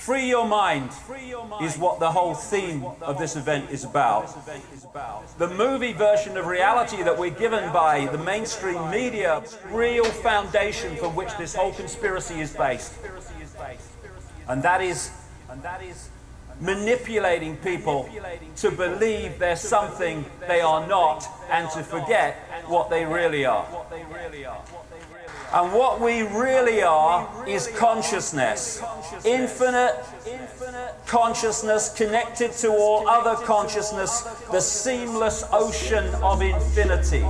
Free your mind is what the whole theme of this event is about. The movie version of reality that we're given by the mainstream media, real foundation from which this whole conspiracy is based. And that is manipulating people to believe they're something they are not and to forget what they really are. And what we really are is consciousness. Infinite consciousness connected to all other consciousness, the seamless ocean of infinity.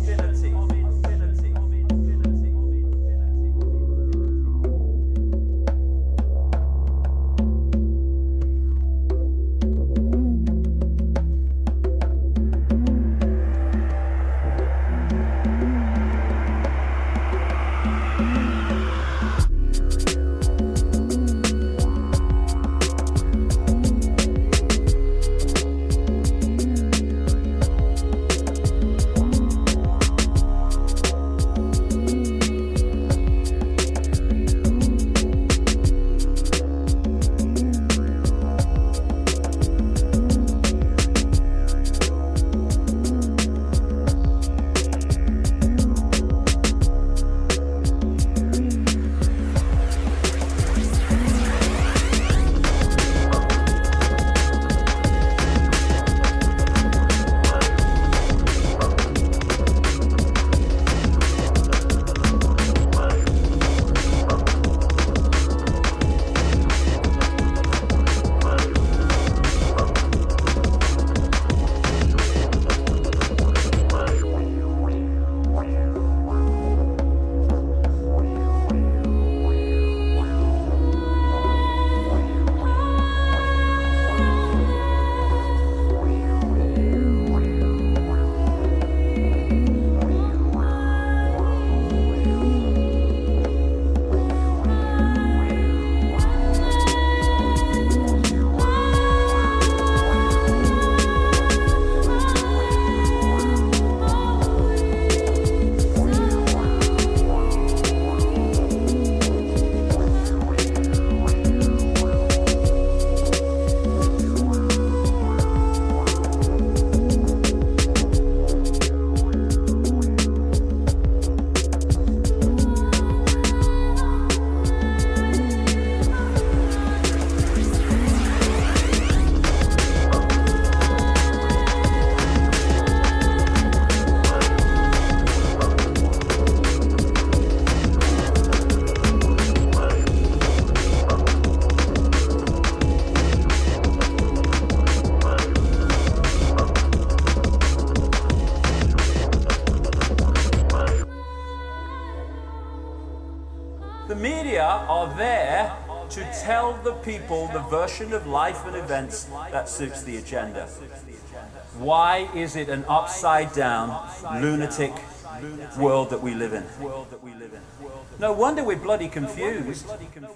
The media are there to tell the people the version of life and events that suits the agenda. Why is it an upside-down, lunatic world that we live in? No wonder we're bloody confused.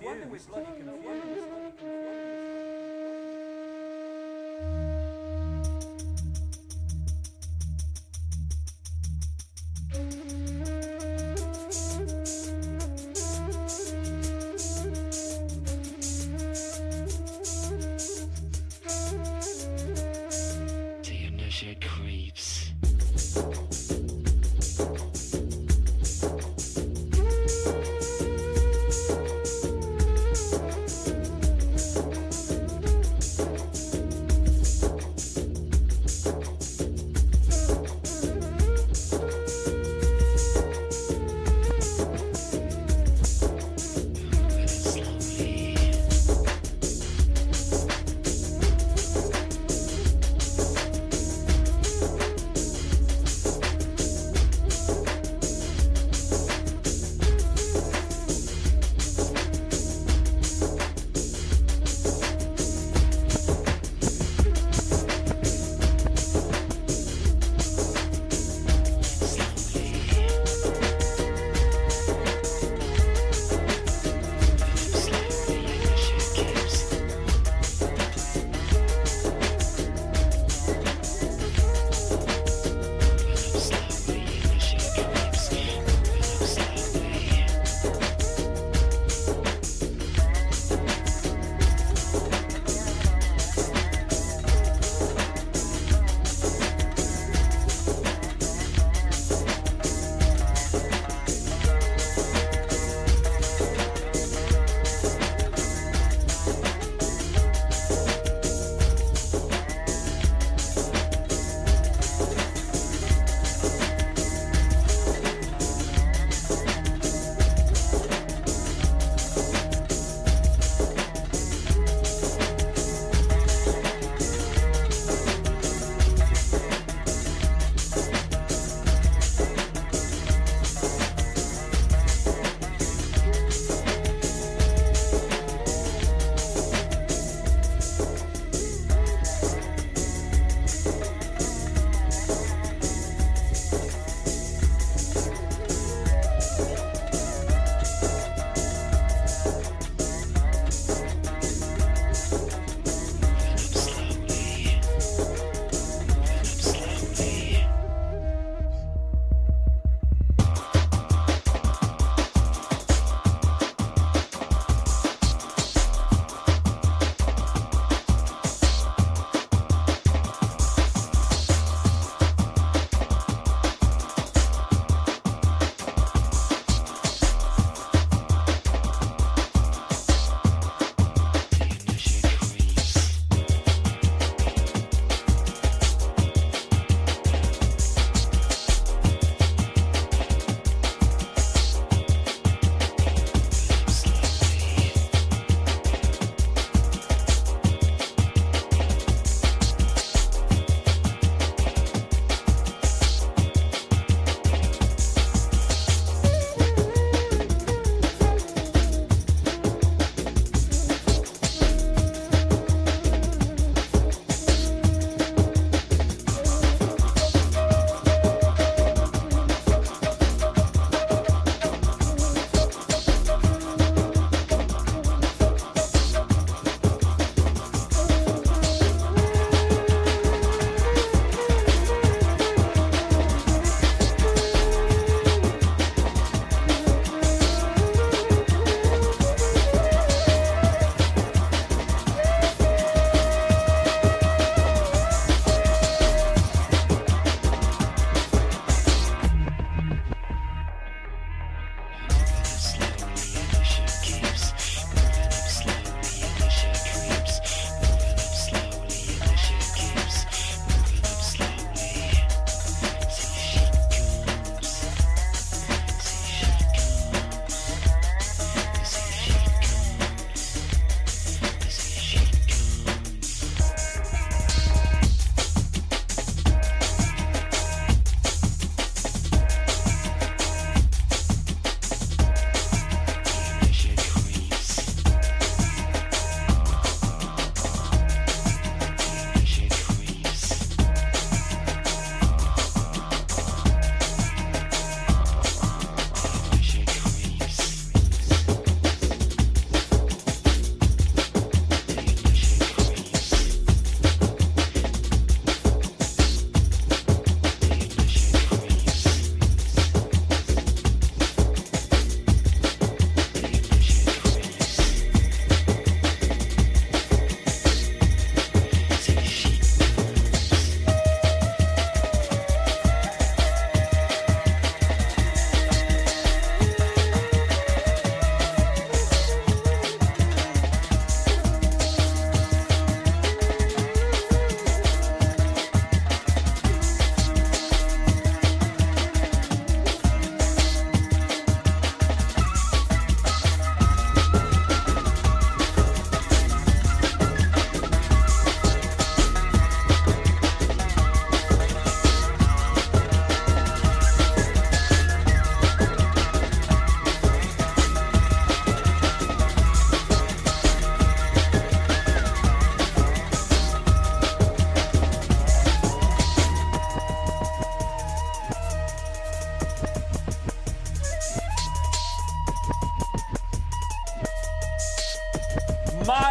Creeps.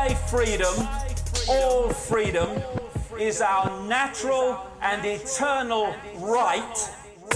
my freedom, all freedom, is our natural and eternal right.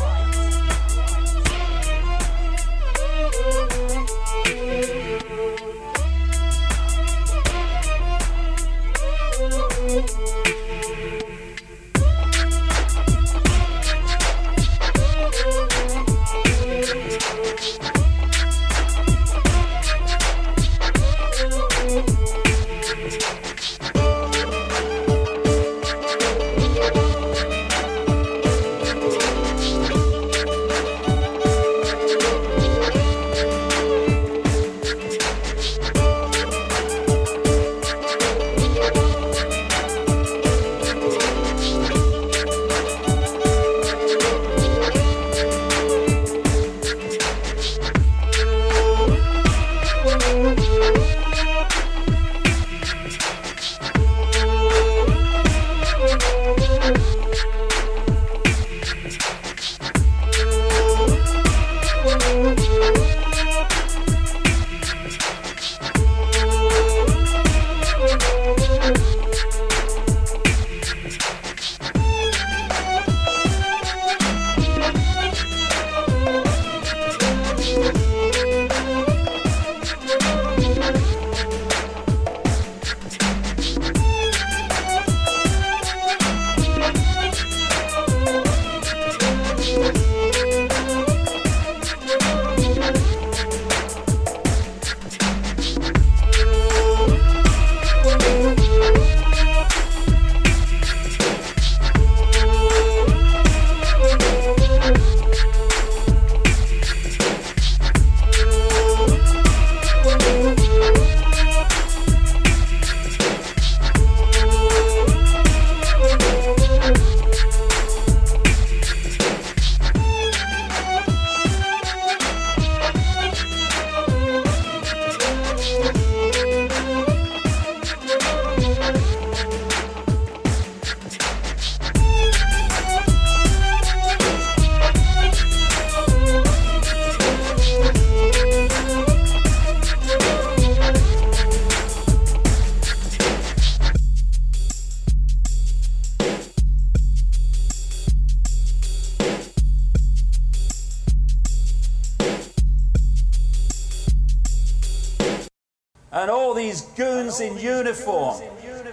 And all these goons in uniform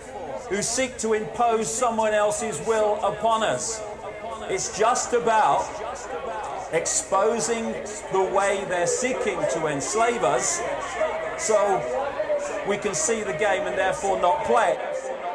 who seek to impose someone else's will upon us. It's just about exposing the way they're seeking to enslave us so we can see the game and therefore not play it.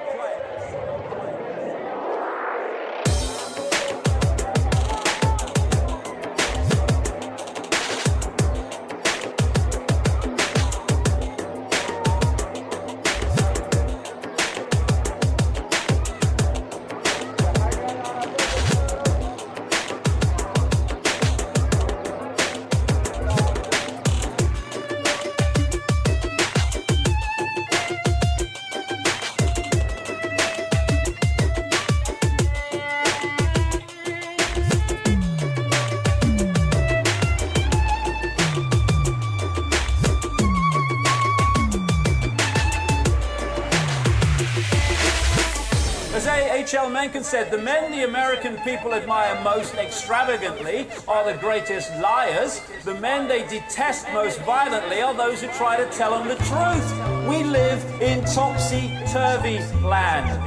As H.L. Mencken said, the men the American people admire most extravagantly are the greatest liars. The men they detest most violently are those who try to tell them the truth. We live in topsy-turvy land.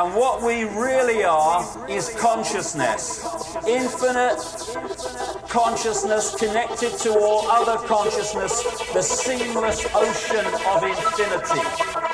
And what we really are is consciousness. Infinite consciousness connected to all other consciousness, the seamless ocean of infinity.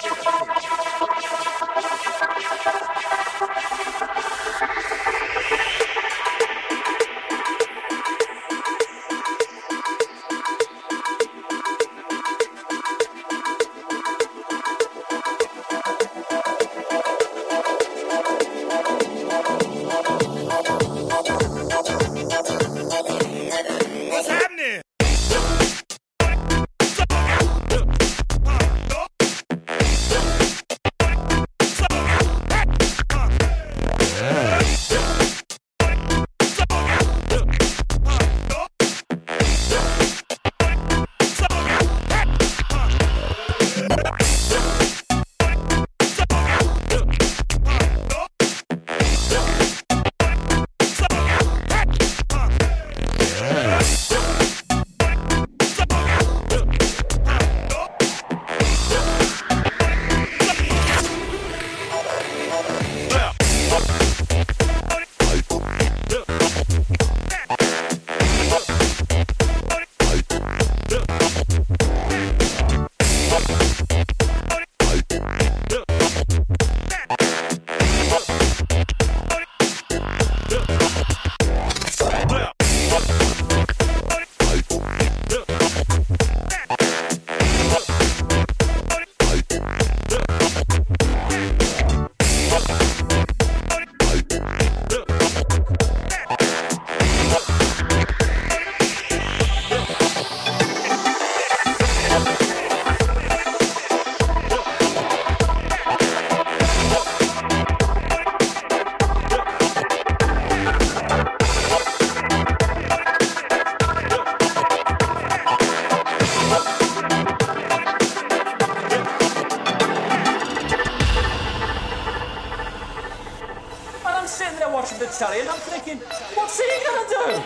And I'm thinking, what's he going to do?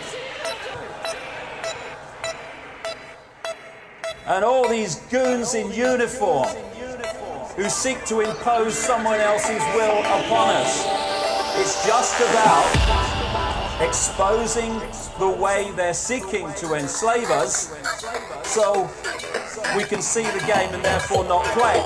And all these goons in uniform who seek to impose someone else's will upon us. It's just about exposing the way they're seeking to enslave us so we can see the game and therefore not play.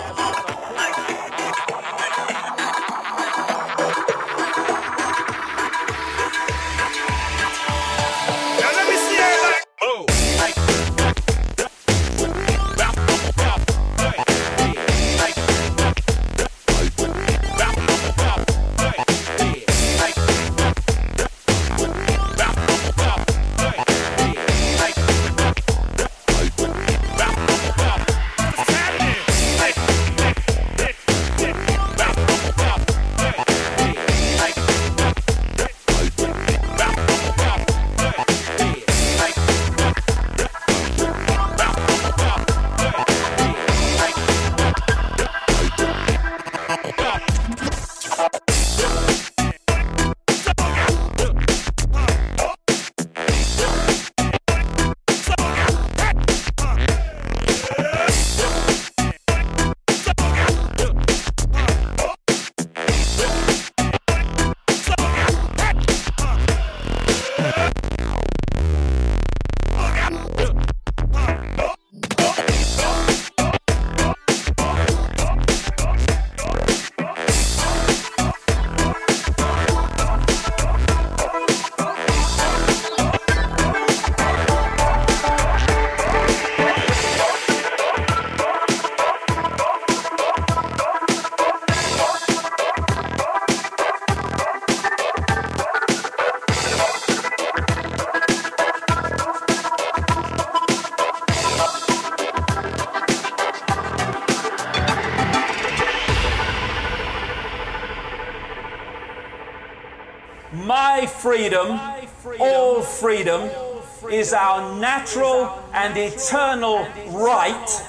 My freedom, all freedom, is our natural and eternal right.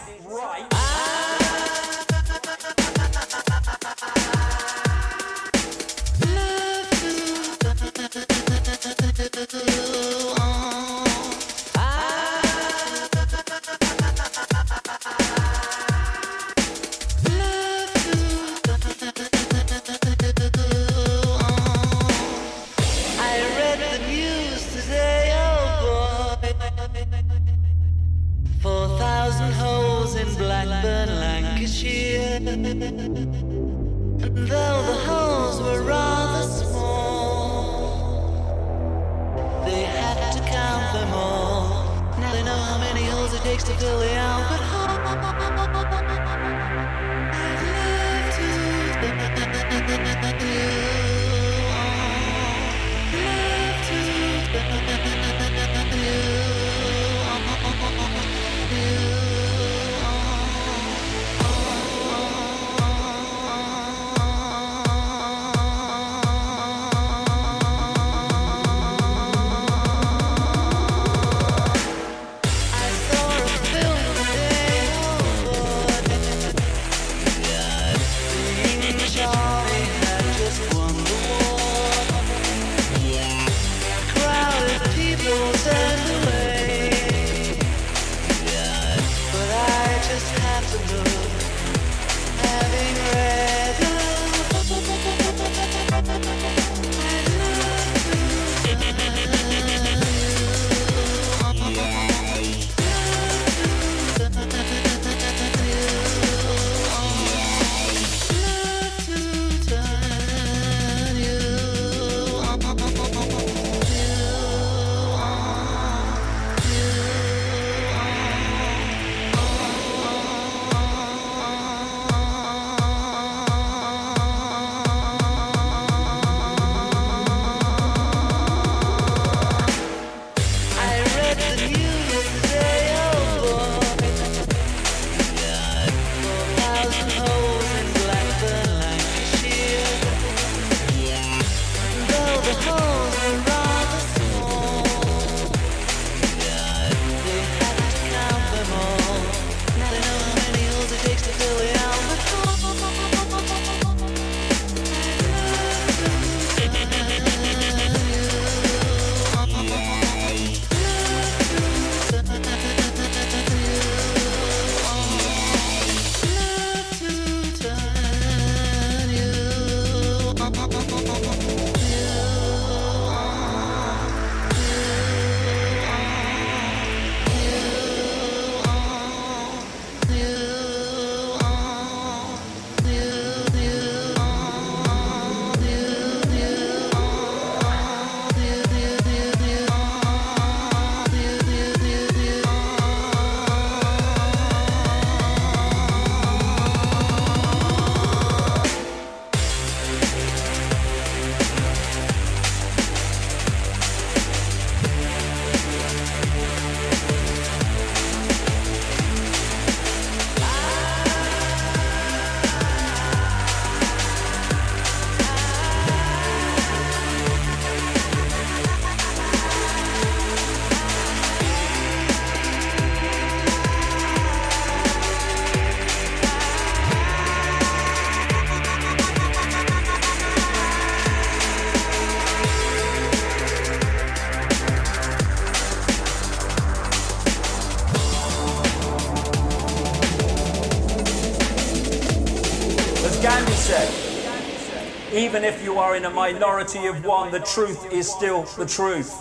though the holes were rather small, they had to count them all. Now they know how many holes it takes to fill the Albert Hall. Gandhi said, even if you are in a minority of one, the truth is still the truth.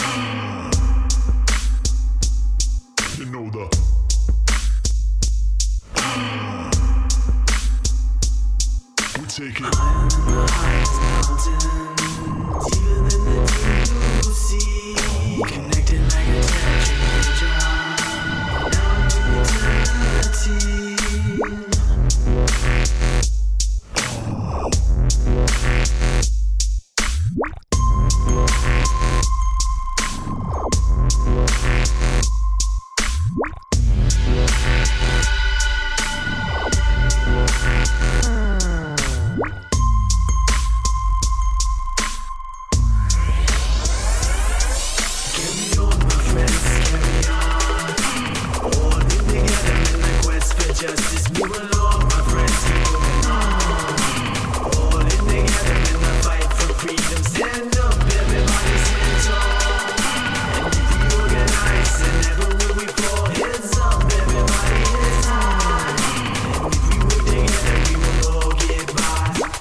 You know the we take it. Higher than the highest mountains, deeper than the deep blue sea, connected like a tetrahedron, down to eternity. Justice, move along, my friends, keep moving on. All in together in the fight for freedom. Stand up, everybody stand tall. And if we organize, then never will we fall. Heads up, everybody, heads high. And if we work together, we will all get by.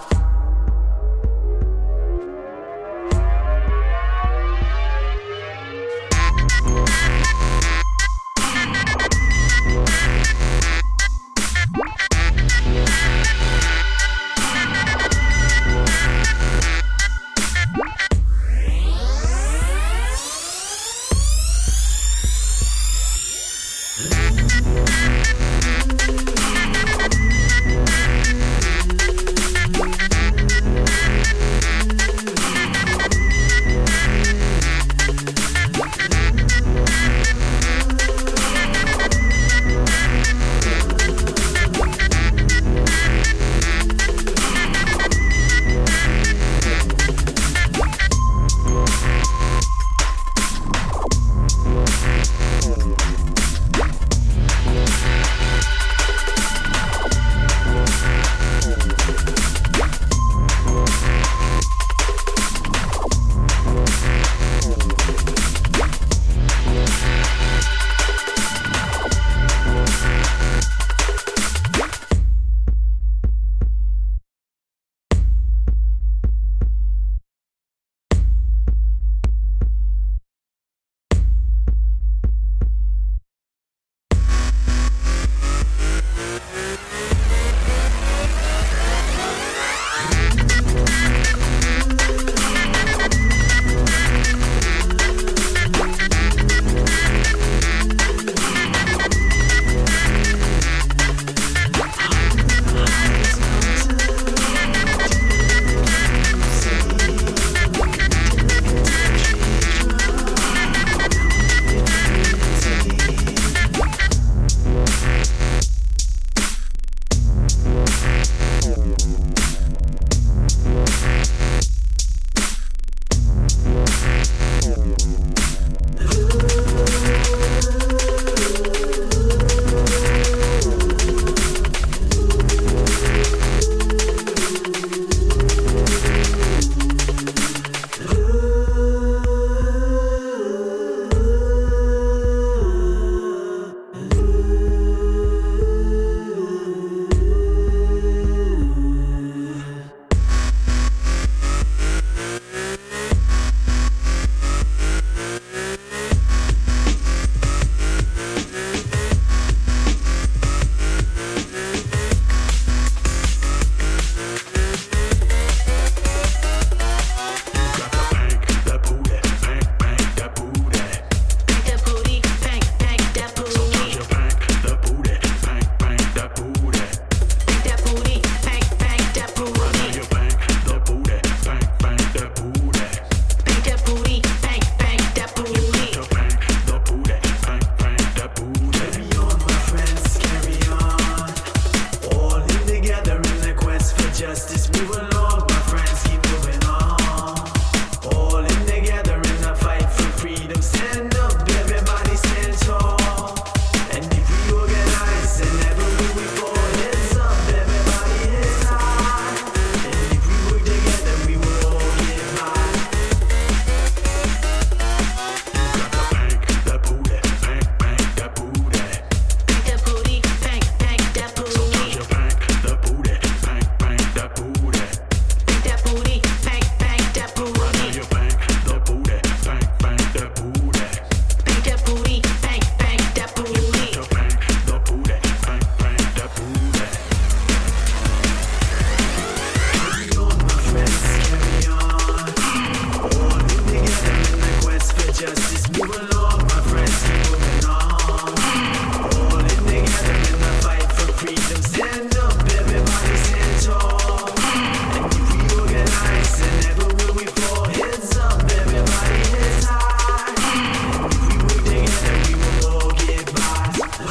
justice. Move along, my friends, keep moving on. All in together in the fight for freedom. Stand up, everybody stand tall. And if we organize, then never will we fall. Heads up, everybody heads high. And if we work together, we will all get by.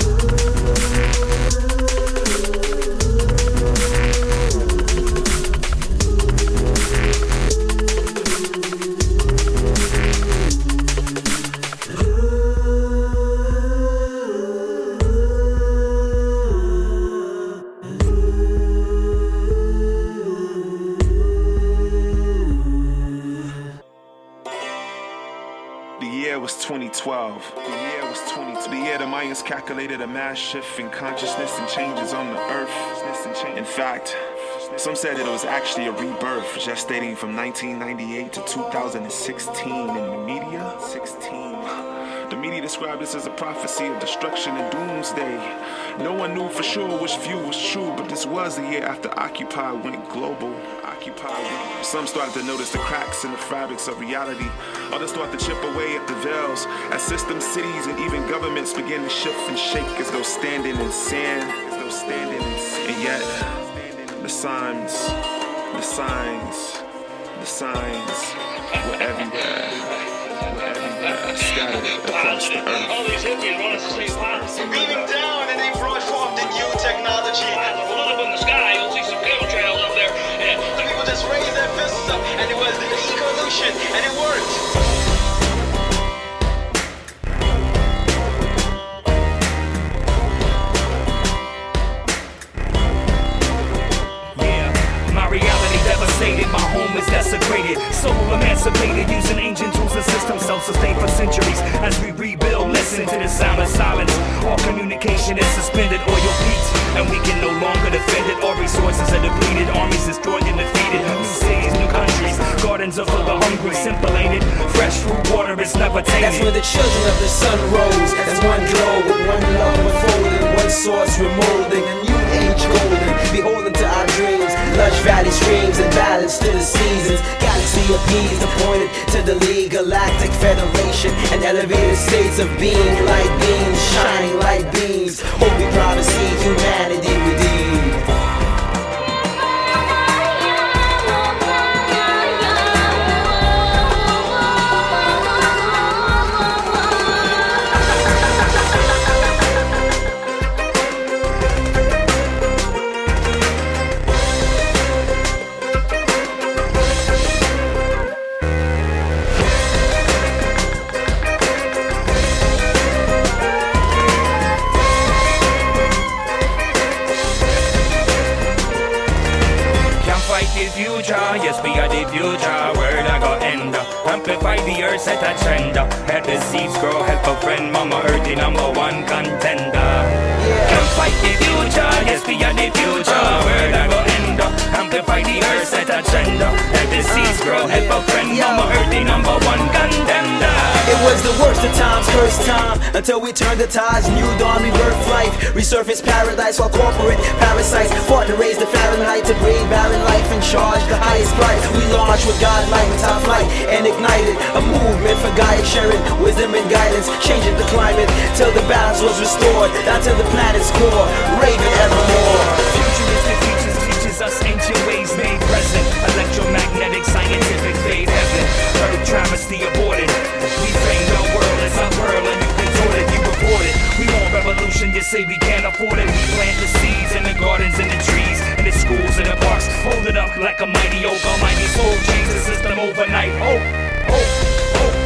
The year was 2012. The year the Mayans calculated a mass shift in consciousness and changes on the earth. In fact, some said that it was actually a rebirth, gestating from 1998 to 2016 in the media. The media described this as a prophecy of destruction and doomsday. No one knew for sure which view was true, but this was the year after Occupy went global. Some started to notice the cracks in the fabrics of reality. Others started to chip away at the veils as systems, cities, and even governments began to shift and shake as though standing in sand. And yet, the signs were everywhere. Scattered across the earth. All these hippies want us to stay positive. Beaming down and they brought forth the new technology. Look up in the sky, you'll see some chemtrails up there. Yeah. The people just raised their fists up and it was the evolution and it worked. Reality devastated, my home is desecrated. Soul emancipated, using ancient tools and systems self-sustained for centuries. As we rebuild, listen to the sound of silence. All communication is suspended, oil peaks, and we can no longer defend it. All resources are depleted, armies destroyed and defeated. New cities, new countries, gardens are full of hungry. Simple ain't it? Fresh fruit, water is never tainted. That's when the children of the sun rose as one glow, with one love unfolding, one source remolding, a new age golden, beholden to our dreams. Lush valley streams and balance to the seasons. Galaxy appeased, appointed to the League Galactic Federation, and elevated states of being, light beams, shining light beams. Hope we proud to see humanity redeemed. Yes, we are the future, word I got end up. Amplify the earth, set a trend up. Help the seeds grow, help a friend, mama earth the #1 contender. Can't fight the future, yes, we are the future, word I got end up. Amplify the earth, set a trend up. Help the seeds grow, help a friend, mama earth the #1 contender. It was the worst of times, first time, until we turned the tides, new dawn, rebirth life, resurface paradise while corporate parasites fought to raise the Fahrenheit to breed barren life and charge the highest price. We launched with God-like top flight and ignited a movement for Gaia sharing wisdom and guidance, changing the climate till the balance was restored, down to the planet's core, raving evermore. Futuristic features teaches us ancient ways made present. Electromagnetic, scientific fade heaven. Earth travesty aborted. We framed our world as a pearl and you contorted, you reported. We want revolution, you say we can't afford it. We plant the seeds in the gardens and the trees, in the schools and the parks. Hold it up like a mighty oak, almighty soul. Change the system overnight. Oh, oh, oh, oh.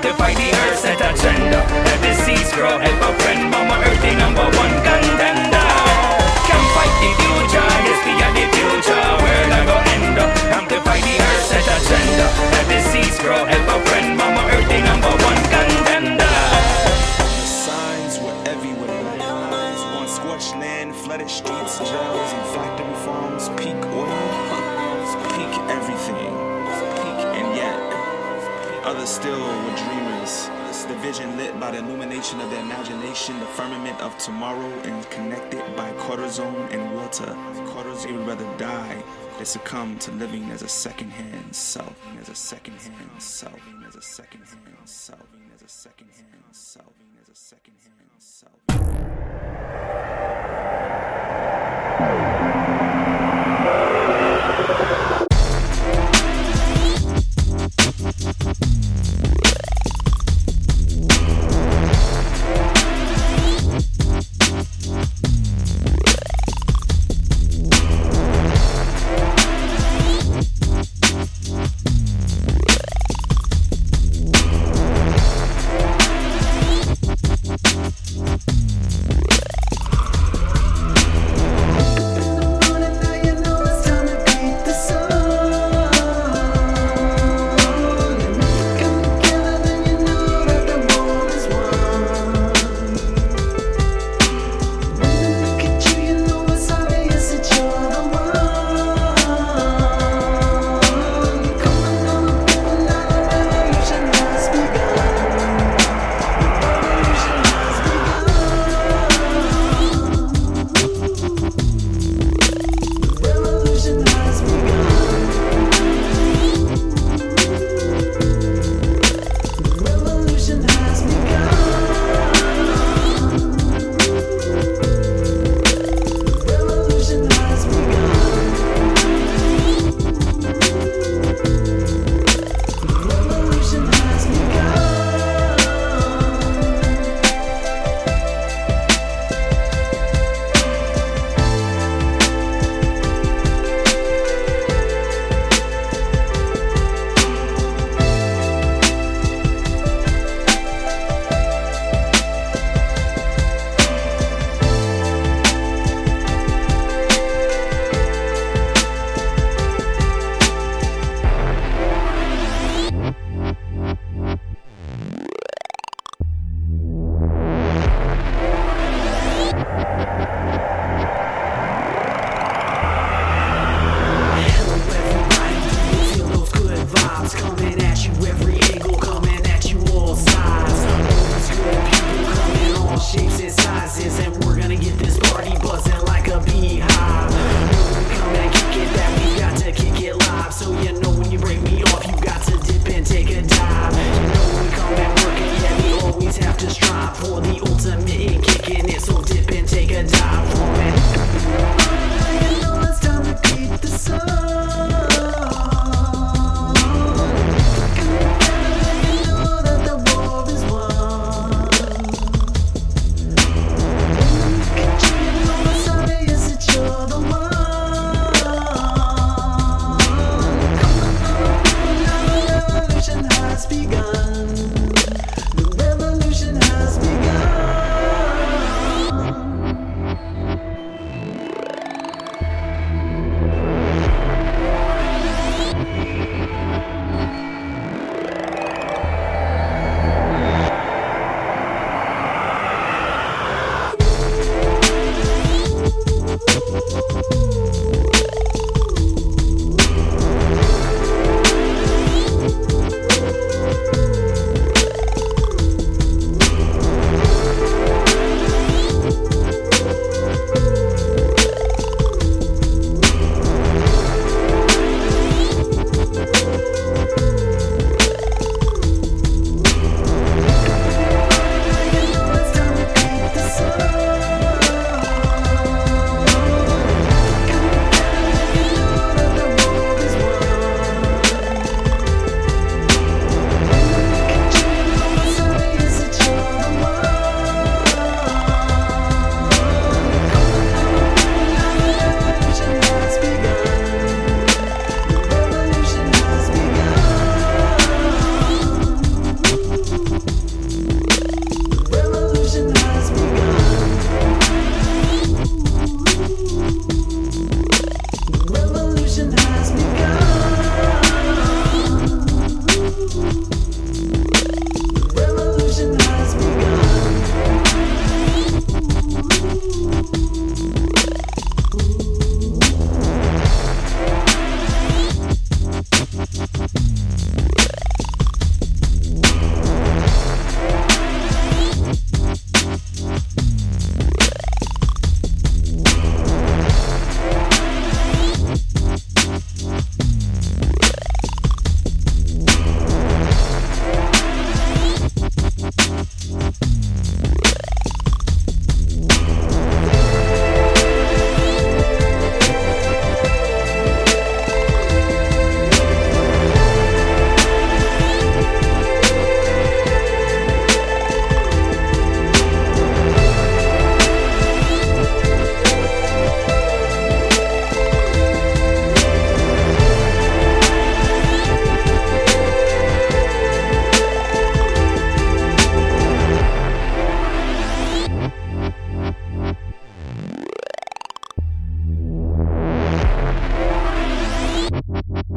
Amplify the earth, set a agenda. Let the seeds grow, help a friend, mama earth the number one contender. Can't fight the future, yes we are the future. World I go end up. Amplify the earth, set a agenda. Let the seeds grow, help a friend, mama earth the number one contender. The signs were everywhere. On scorched land, flooded streets, jails, and factory farms. Peak oil, peak everything. Peak, and yet others still were dreamers. The vision lit by the illumination of their imagination, the firmament of tomorrow, and connected by cortisone and water. They would rather die than succumb to living as a second-hand self, as a second-hand self, as a second-hand self, as a second-hand self, as a second-hand self.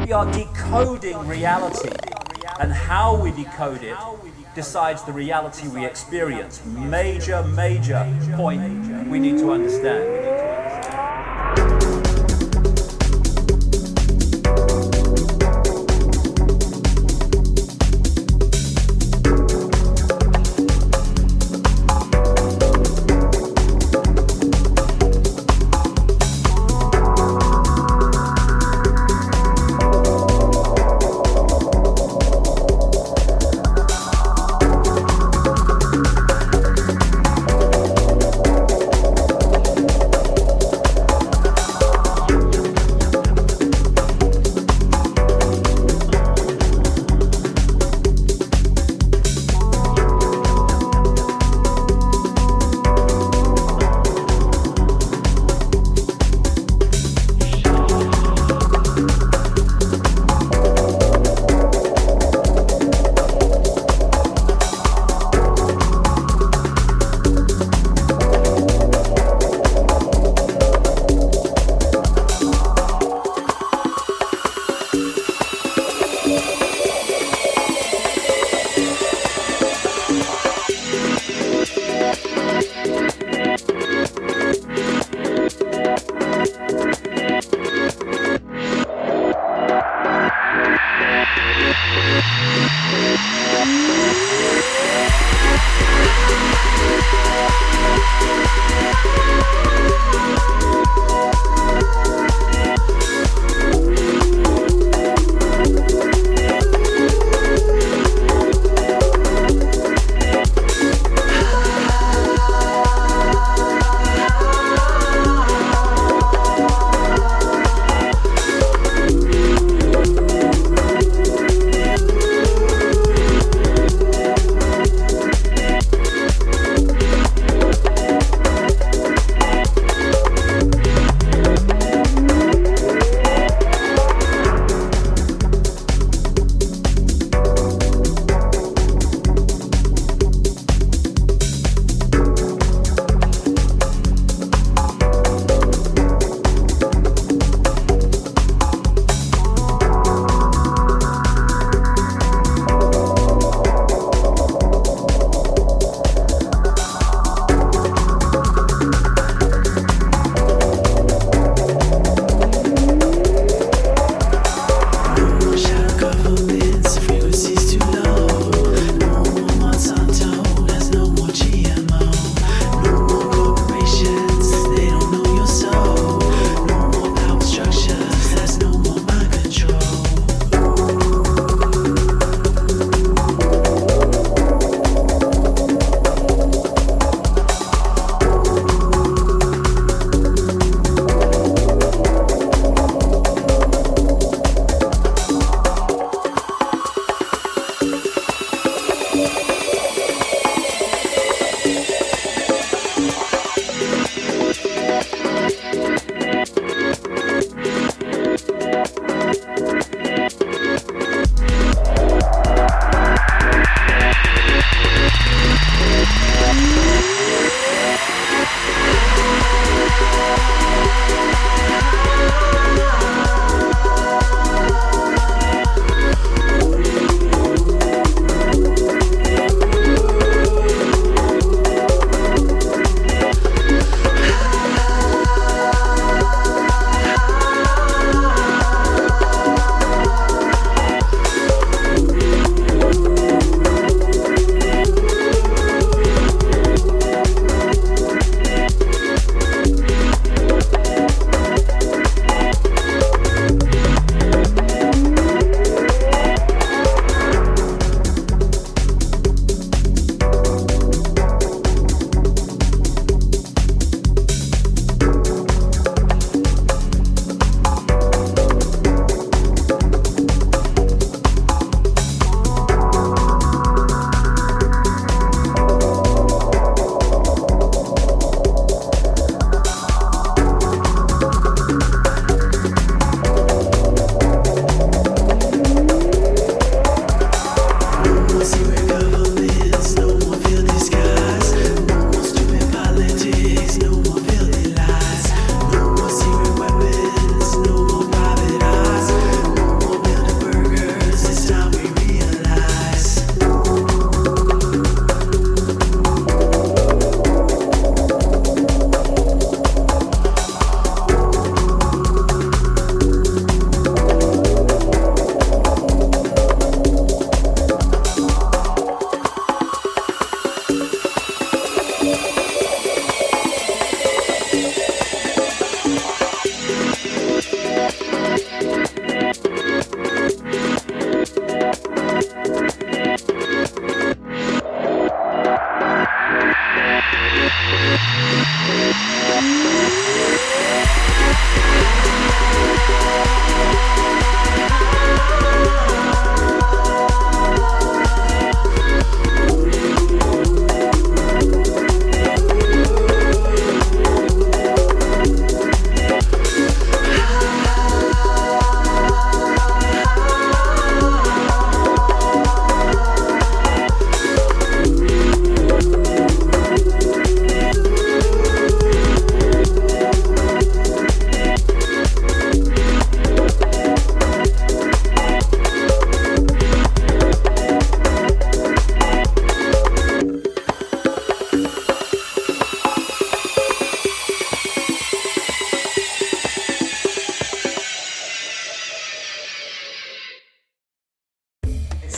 We are decoding reality, and how we decode it decides the reality we experience. Major point we need to understand.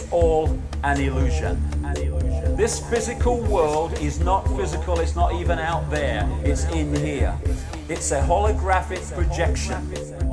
all an illusion. This physical world is not physical, it's not even out there, it's in here. It's a holographic projection.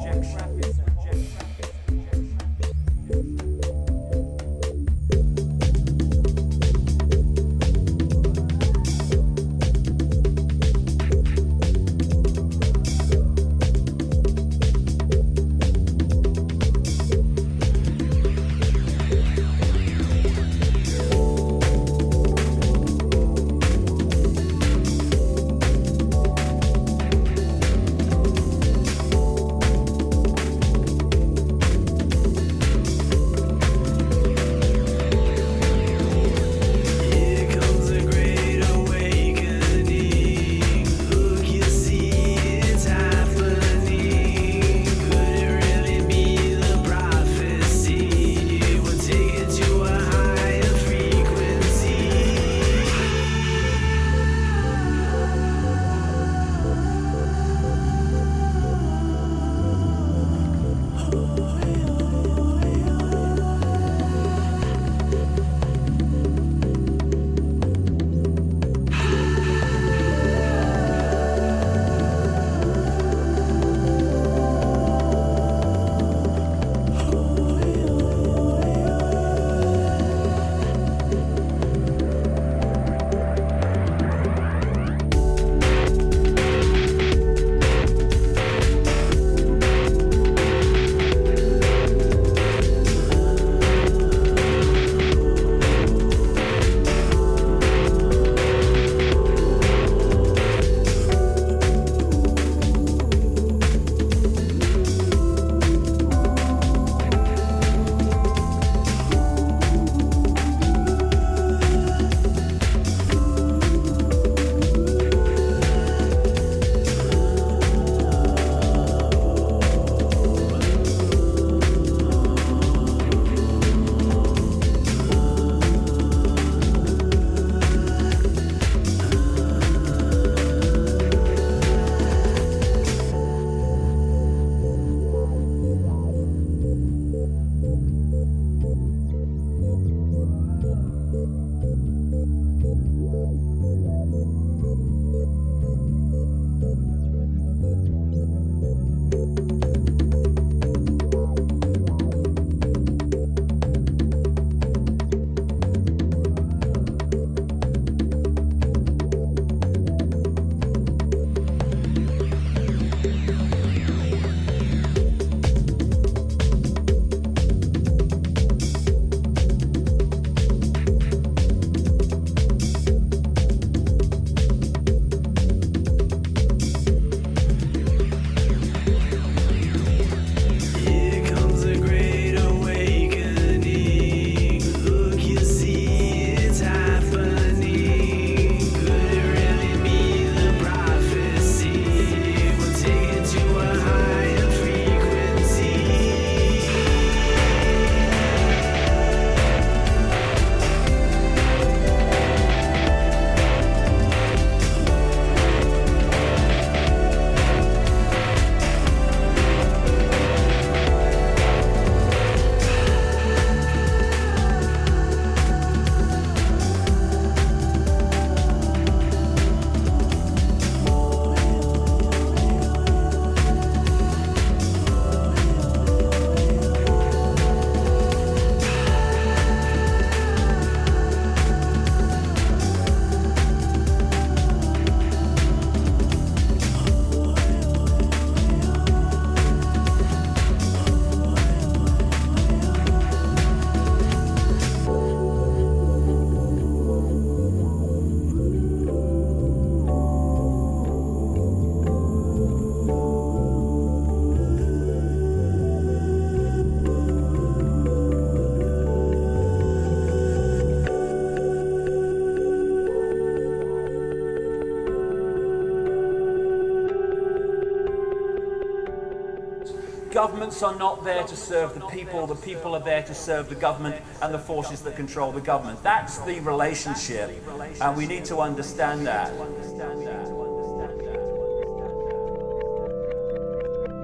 Governments are not there to serve the people are there to serve the government and the forces that control the government. That's the relationship, and we need to understand that.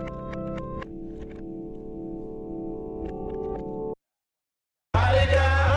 Party down.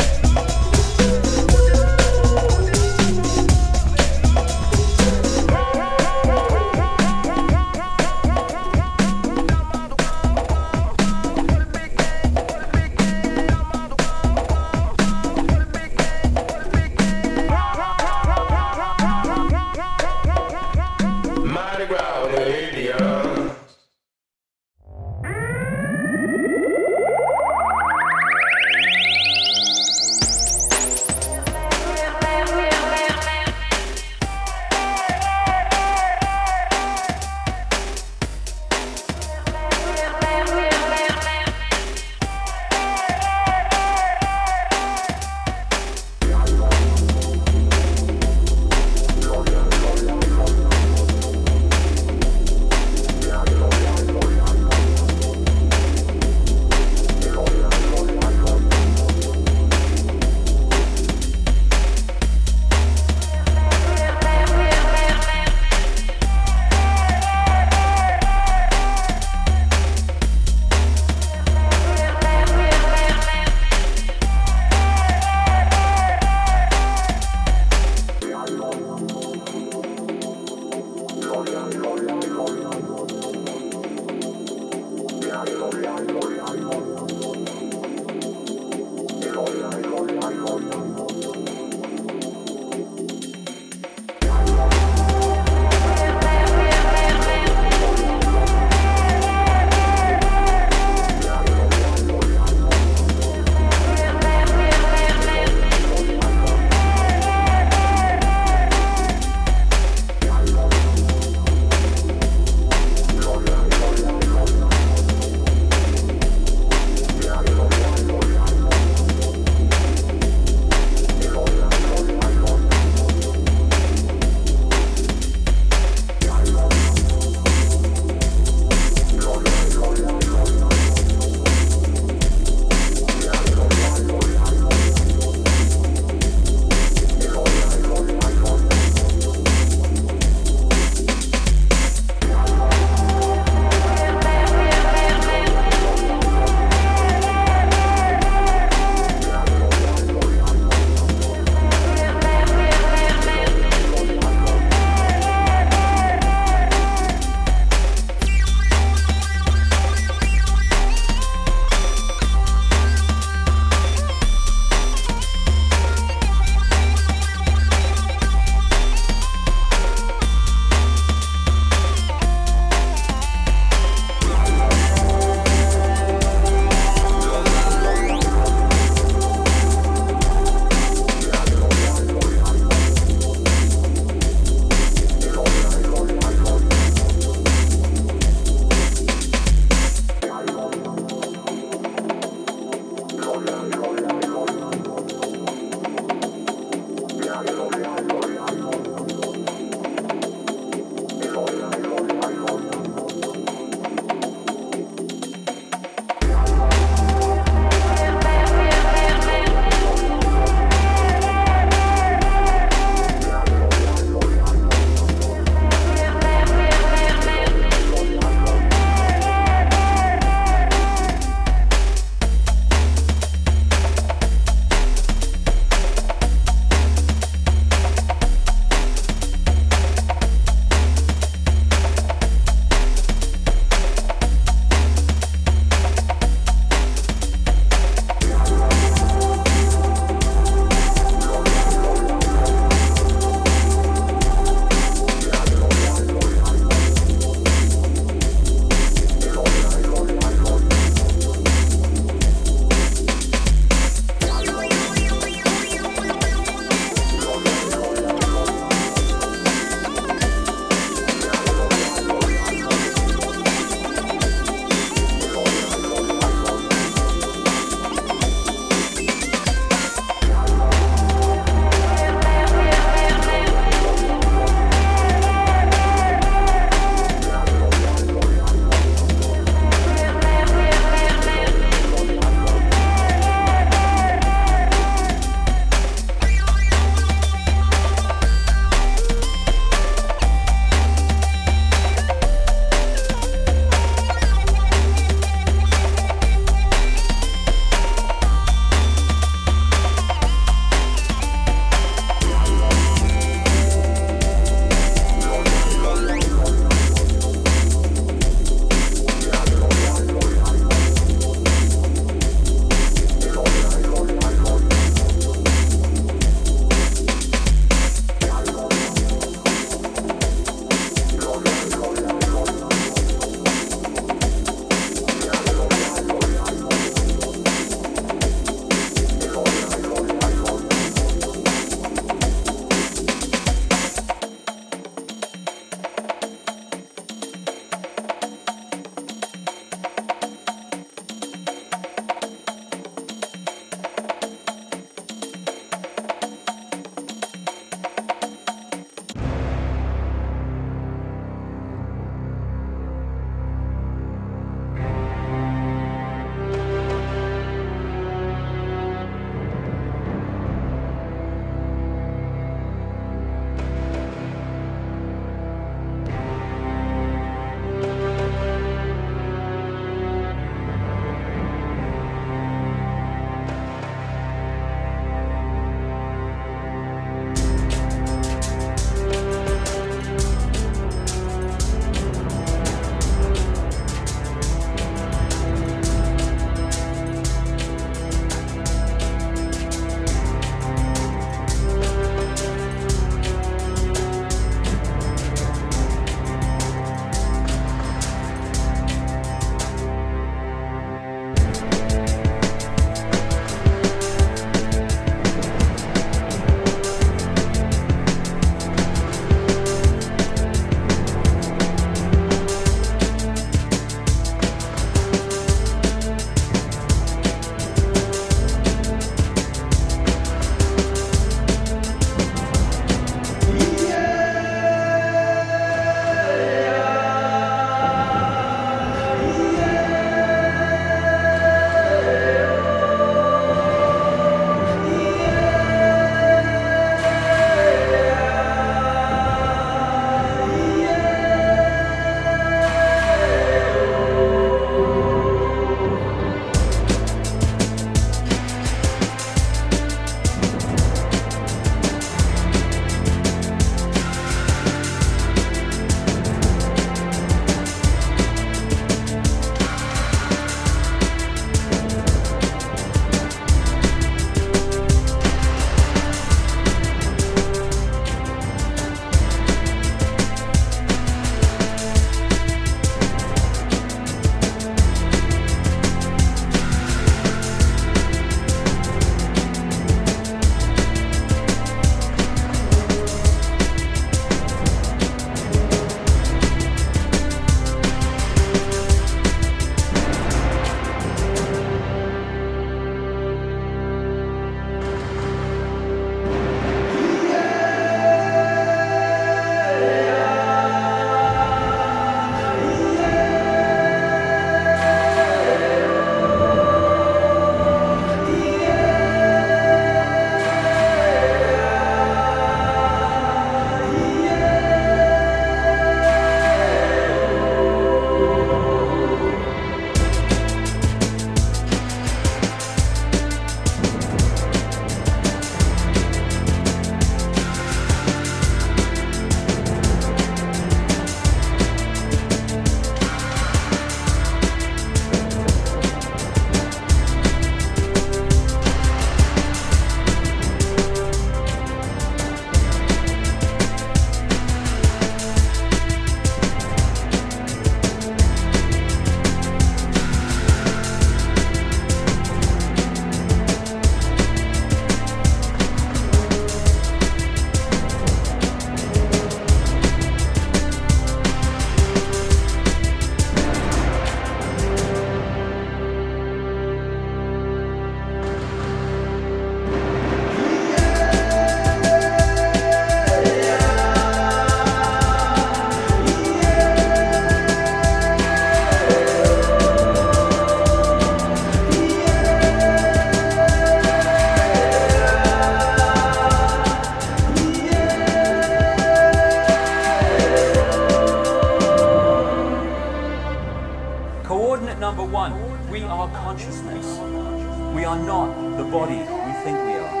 We are consciousness. We are not the body we think we are.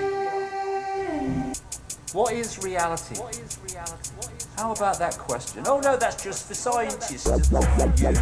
What is reality? How about that question? Oh no, that's just for scientists. It's not for you.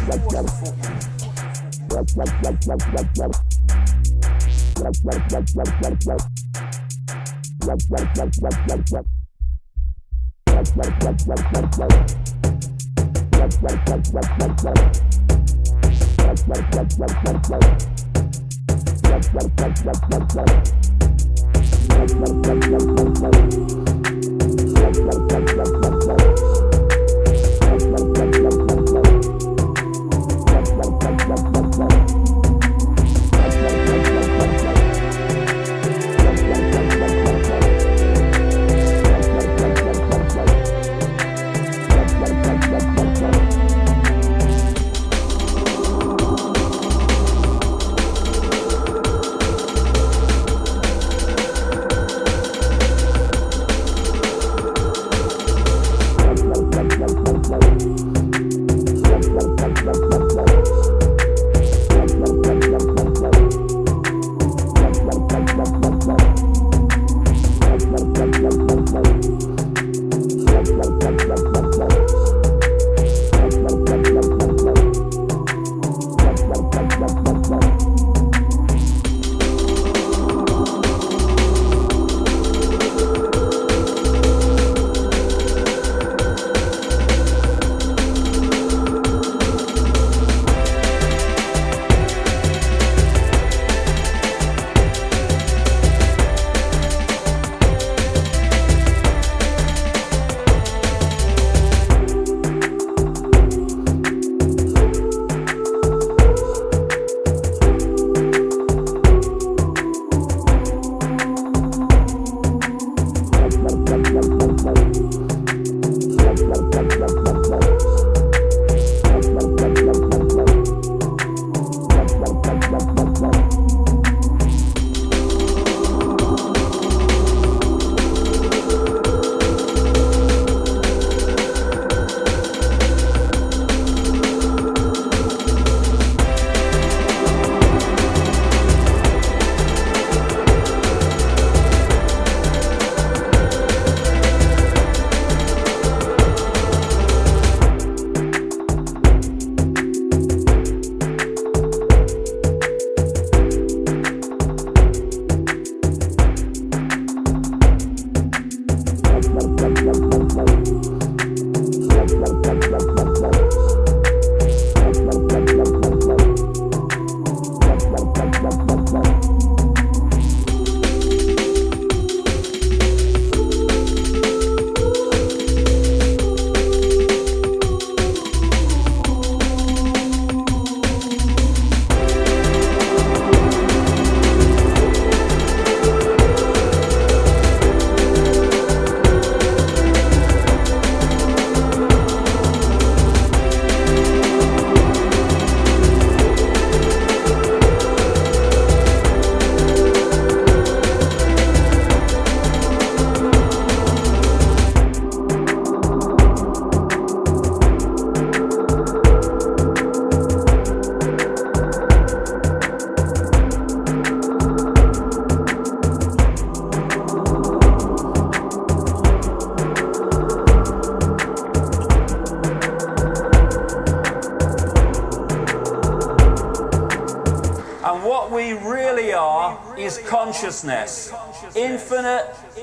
what we really are is consciousness. Infinite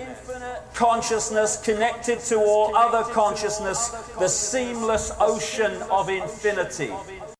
consciousness connected to all other consciousness, the seamless ocean of infinity.